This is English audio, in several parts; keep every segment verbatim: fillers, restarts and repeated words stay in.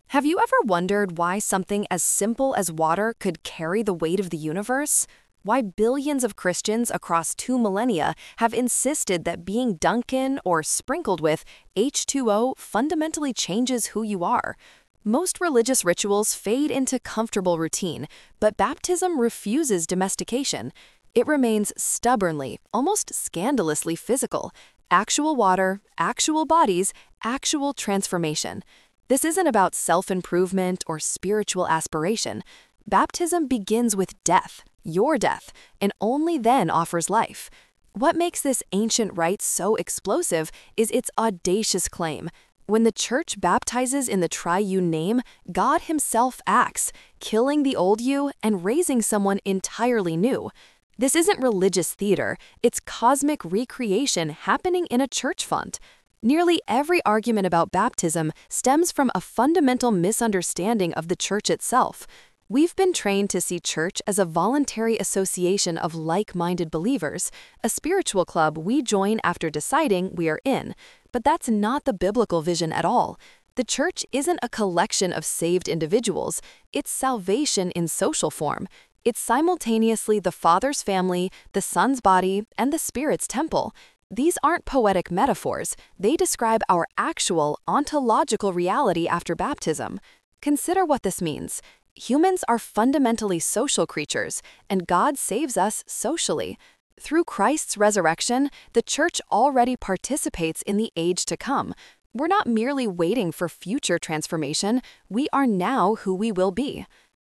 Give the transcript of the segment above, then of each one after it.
Have you ever wondered why something as simple as water could carry the weight of the universe? Why billions of Christians across two millennia have insisted that being dunked in or sprinkled with H two O fundamentally changes who you are? Most religious rituals fade into comfortable routine, but baptism refuses domestication. It remains stubbornly, almost scandalously physical. Actual water, actual bodies, actual transformation. This isn't about self-improvement or spiritual aspiration. Baptism begins with death, your death, and only then offers life. What makes this ancient rite so explosive is its audacious claim. When the Church baptizes in the triune name, God Himself acts, killing the old you and raising someone entirely new. This isn't religious theater, it's cosmic recreation happening in a church font. Nearly every argument about baptism stems from a fundamental misunderstanding of the church itself. We've been trained to see church as a voluntary association of like-minded believers, a spiritual club we join after deciding we are in. But that's not the biblical vision at all. The church isn't a collection of saved individuals, it's salvation in social form. It's simultaneously the Father's family, the Son's body, and the Spirit's temple. These aren't poetic metaphors, they describe our actual, ontological reality after baptism. Consider what this means. Humans are fundamentally social creatures, and God saves us socially. Through Christ's resurrection, the Church already participates in the age to come. We're not merely waiting for future transformation, we are now who we will be.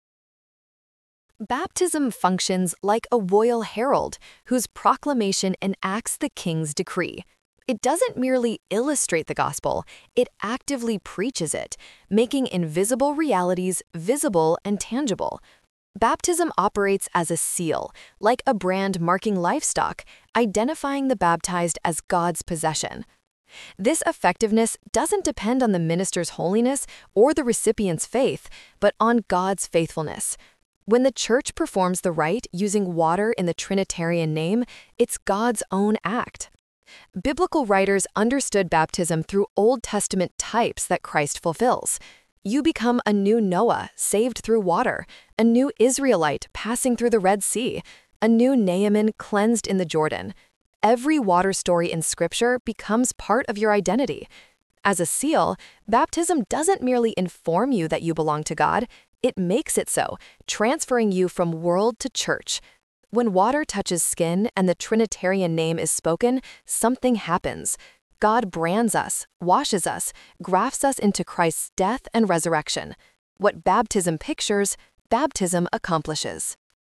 Baptism functions like a royal herald whose proclamation enacts the king's decree. It doesn't merely illustrate the gospel, it actively preaches it, making invisible realities visible and tangible. Baptism operates as a seal, like a brand marking livestock, identifying the baptized as God's possession. This effectiveness doesn't depend on the minister's holiness or the recipient's faith, but on God's faithfulness. When the church performs the rite using water in the Trinitarian name, it's God's own act. Biblical writers understood baptism through Old Testament types that Christ fulfills. You become a new Noah, saved through water, a new Israelite passing through the Red Sea, a new Naaman cleansed in the Jordan. Every water story in Scripture becomes part of your identity. As a seal, baptism doesn't merely inform you that you belong to God, it makes it so, transferring you from world to church. When water touches skin and the Trinitarian name is spoken, something happens. God brands us, washes us, grafts us into Christ's death and resurrection. What baptism pictures, baptism accomplishes.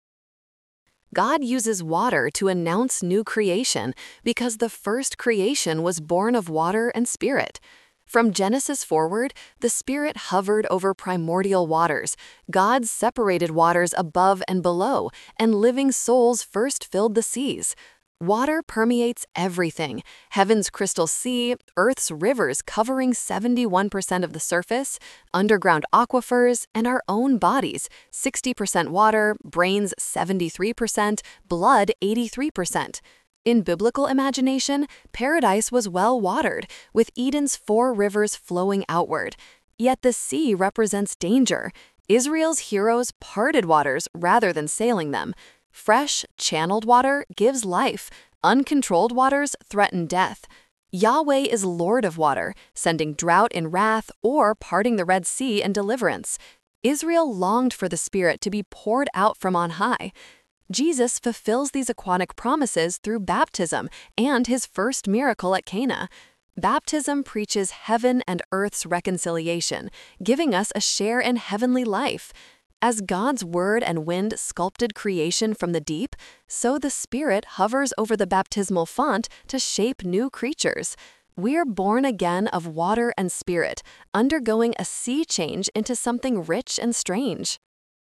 God uses water to announce new creation because the first creation was born of water and spirit. From Genesis forward, the Spirit hovered over primordial waters. God separated waters above and below, and living souls first filled the seas. Water permeates everything. Heaven's crystal sea, Earth's rivers covering seventy-one percent of the surface, underground aquifers, and our own bodies, sixty percent water, brains seventy-three percent, blood eighty-three percent. In biblical imagination, paradise was well-watered, with Eden's four rivers flowing outward. Yet the sea represents danger. Israel's heroes parted waters rather than sailing them. Fresh, channeled water gives life. Uncontrolled waters threaten death. Yahweh is Lord of water, sending drought in wrath or parting the Red Sea in deliverance. Israel longed for the Spirit to be poured out from on high. Jesus fulfills these aquatic promises through baptism and his first miracle at Cana. Baptism preaches heaven and earth's reconciliation, giving us a share in heavenly life. As God's word and wind sculpted creation from the deep, so the Spirit hovers over the baptismal font to shape new creatures. We're born again of water and spirit, undergoing a sea change into something rich and strange.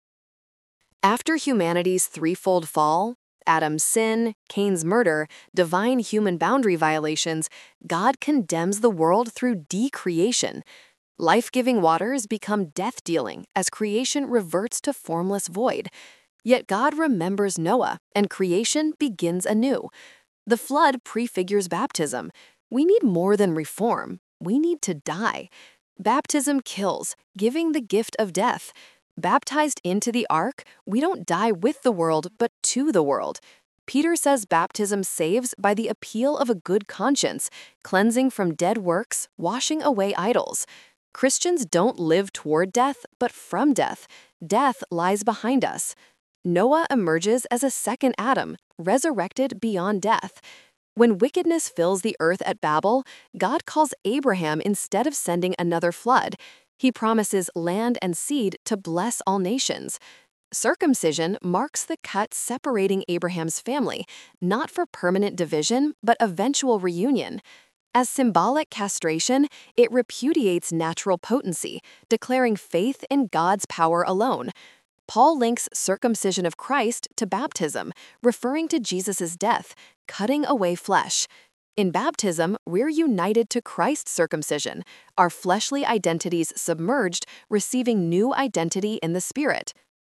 After humanity's threefold fall, Adam's sin, Cain's murder, divine human boundary violations, God condemns the world through decreation. Life-giving waters become death-dealing as creation reverts to formless void. Yet God remembers Noah, and creation begins anew. The flood prefigures baptism. We need more than reform. We need to die. Baptism kills, giving the gift of death. Baptized into the ark, we don't die with the world, but to the world. Peter says baptism saves by the appeal of a good conscience, cleansing from dead works, washing away idols. Christians don't live toward death, but from death. Death lies behind us. Noah emerges as a second Adam, resurrected beyond death. When wickedness fills the earth at Babel, God calls Abraham instead of sending another flood. He promises land and seed to bless all nations. Circumcision marks the cut separating Abraham's family, not for permanent division, but eventual reunion. As symbolic castration, it repudiates natural potency, declaring faith in God's power alone. Paul links circumcision of Christ to baptism, referring to Jesus' death, cutting away flesh. In baptism, we're united to Christ's circumcision, our fleshly identities submerged, receiving new identity in the Spirit.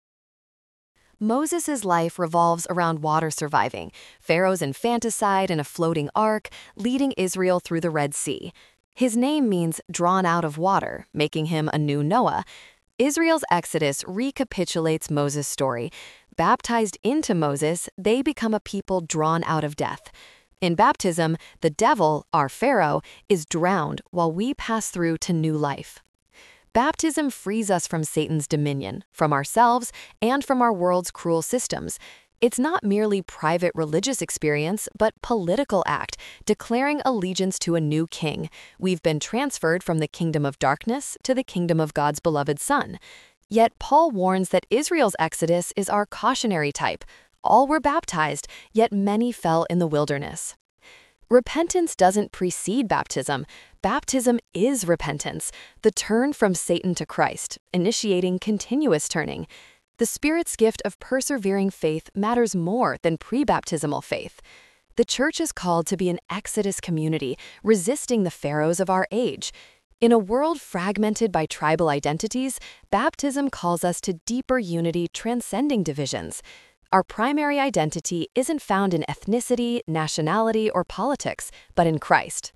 Moses' life revolves around water surviving, Pharaoh's infanticide in a floating ark, leading Israel through the Red Sea. His name means drawn out of water, making him a new Noah. Israel's exodus recapitulates Moses' story. Baptized into Moses, they become a people drawn out of death. In baptism, the devil, our Pharaoh, is drowned while we pass through to new life. Baptism frees us from Satan's dominion, from ourselves, and from our world's cruel systems. It's not merely private religious experience, but political act, declaring allegiance to a new king. We've been transferred from the kingdom of darkness to the kingdom of God's beloved Son. Yet Paul warns that Israel's exodus is our cautionary type. All were baptized, yet many fell in the wilderness. Repentance doesn't precede baptism. Baptism is repentance, the turn from Satan to Christ, initiating continuous turning. The Spirit's gift of persevering faith matters more than pre-baptismal faith. The church is called to be an Exodus community, resisting the pharaohs of our age. In a world fragmented by tribal identities, baptism calls us to deeper unity transcending divisions. Our primary identity isn't found in ethnicity, nationality, or politics, but in Christ.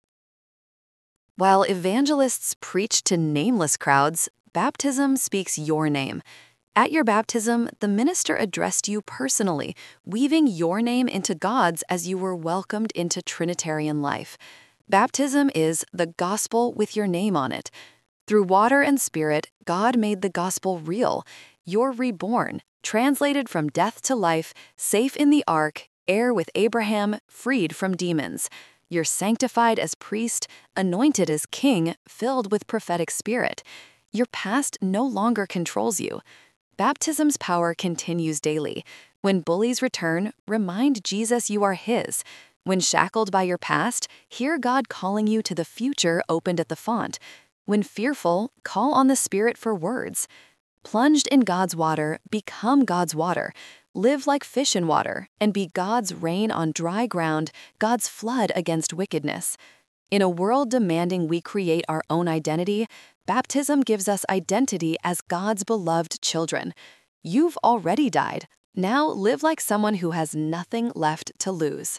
While evangelists preach to nameless crowds, baptism speaks your name. At your baptism, the minister addressed you personally, weaving your name into God's as you were welcomed into Trinitarian life. Baptism is the gospel with your name on it. Through water and spirit, God made the gospel real. You're reborn, translated from death to life, safe in the ark, heir with Abraham, freed from demons. You're sanctified as priest, anointed as king, filled with prophetic spirit. Your past no longer controls you. Baptism's power continues daily. When bullies return, remind Jesus you are his. When shackled by your past, hear God calling you to the future opened at the font. When fearful, call on the Spirit for words. Plunged in God's water, become God's water. Live like fish in water, and be God's rain on dry ground, God's flood against wickedness. In a world demanding we create our own identity, baptism gives us identity as God's beloved children. You've already died. Now live like someone who has nothing left to lose.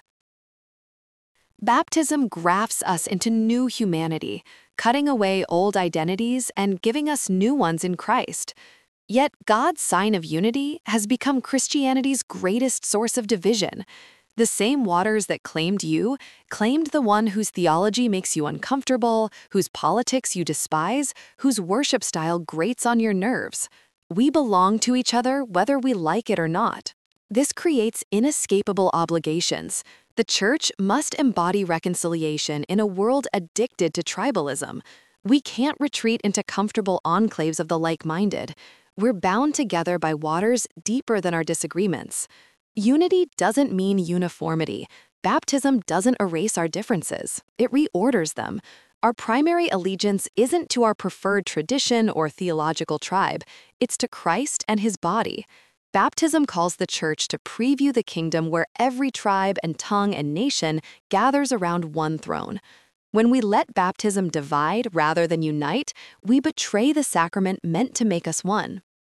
Baptism grafts us into new humanity, cutting away old identities and giving us new ones in Christ. Yet God's sign of unity has become Christianity's greatest source of division. The same waters that claimed you claimed the one whose theology makes you uncomfortable, whose politics you despise, whose worship style grates on your nerves. We belong to each other whether we like it or not. This creates inescapable obligations. The church must embody reconciliation in a world addicted to tribalism. We can't retreat into comfortable enclaves of the like-minded. We're bound together by waters deeper than our disagreements. Unity doesn't mean uniformity. Baptism doesn't erase our differences. It reorders them. Our primary allegiance isn't to our preferred tradition or theological tribe. It's to Christ and his body. Baptism calls the church to preview the kingdom where every tribe and tongue and nation gathers around one throne. When we let baptism divide rather than unite, we betray the sacrament meant to make us one.